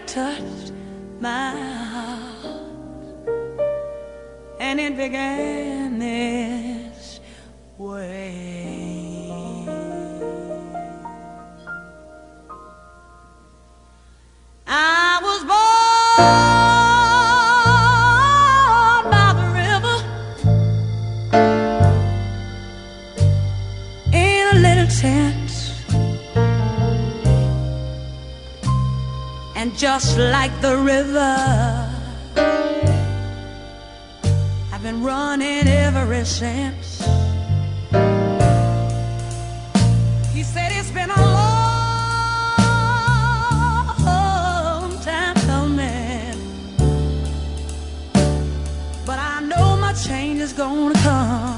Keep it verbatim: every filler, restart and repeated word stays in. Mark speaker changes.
Speaker 1: touched my heart, and it began this way. I was born by the river in a little tent, and just like the river, I've been running ever since. He said it's been a long time coming, but I know my change is gonna come.